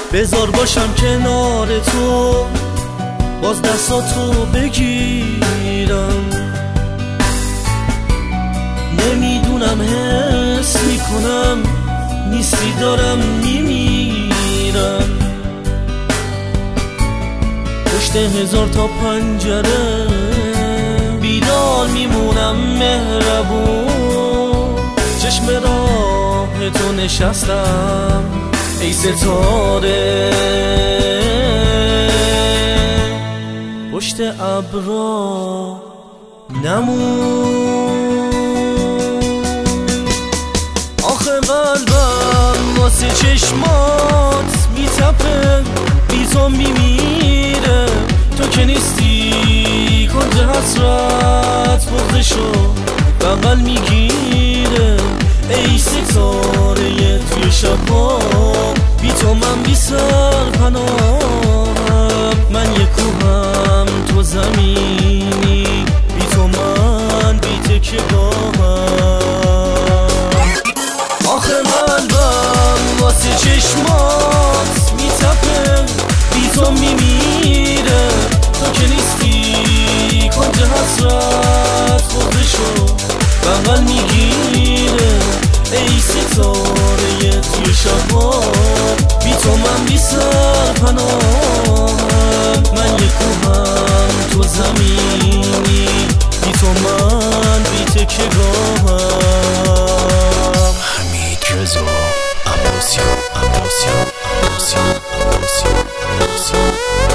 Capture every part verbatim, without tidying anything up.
بذار باشم کنار تو، باز دستاتو بگیرم. نمیدونم حس میکنم نیستی دارم میمیرم. پشت هزار تا پنجره بیدار میمونم مهربون. چشم راه تو نشستم ای ستاره، پشت ابرا نمون. آخه قلبم واسه چشمات میتپه، بی تو میمیره. تو که نیستی کنج حسرت بغضشو بغل میگیره. ای ستاره توی شبها، بی تو من بی سر پناهم. من یه کوهم تو زمینی، بی تو من بی تکه گاهم. آخه قلبم واسه چشمات میتپه، بی تو میمیره. تو که نیستی کنج حسرت خودشو بغل میگیره. ای ستاره توی شبها، بی تو من بی سر پناهم. من یه کوهم تو زمینی، بی تو من بی تکه گاهم. حمید رضا عباسیان عباسیان عباسیان عباسیان عباسیان.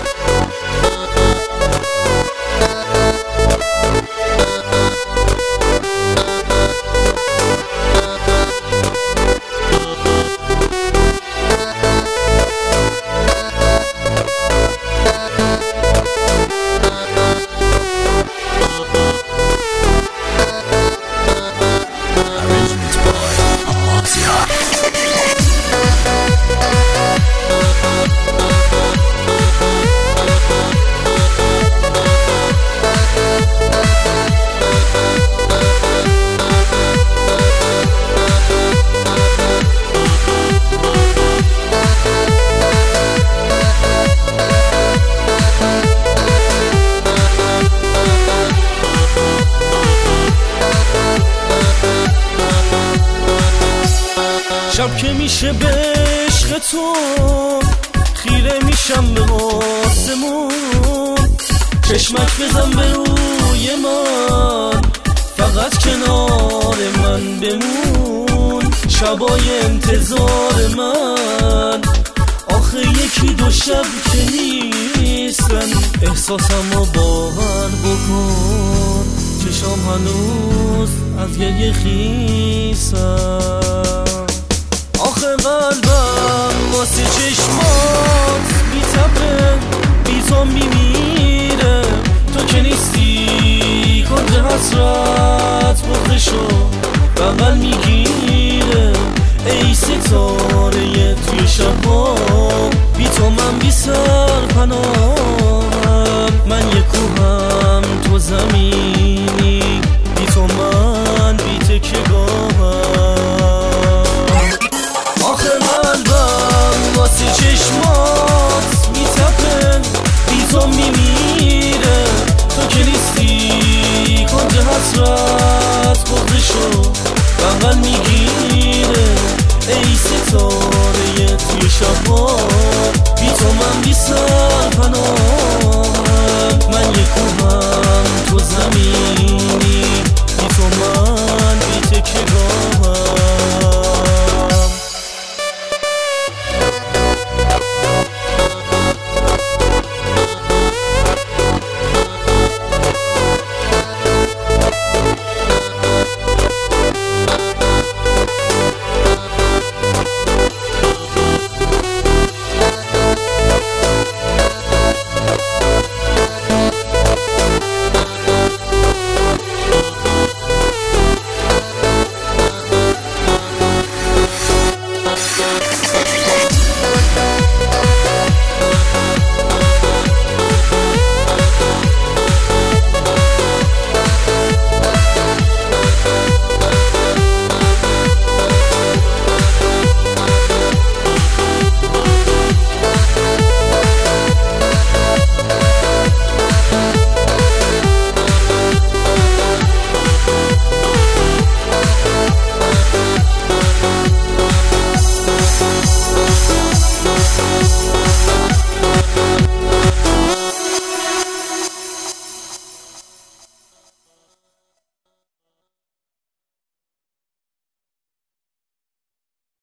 شب که میشه به عشق تو، خیره میشم به آسمون. چشمک بزن به روی من، فقط کنار من بمون. شبای انتظار من آخه یکی دو شب که نیستن. احساسمو باور بکن، چشام هنوز از گریه خیسن. آخه قلبم واسه چشمات میتپه، بی تو میمیره. تو که نیستی کنج حسرت بغضشو بغل میگیره. ای ستاره توی شبها، بی تو من بی سر پناهم. من یه کوهم تو زمین،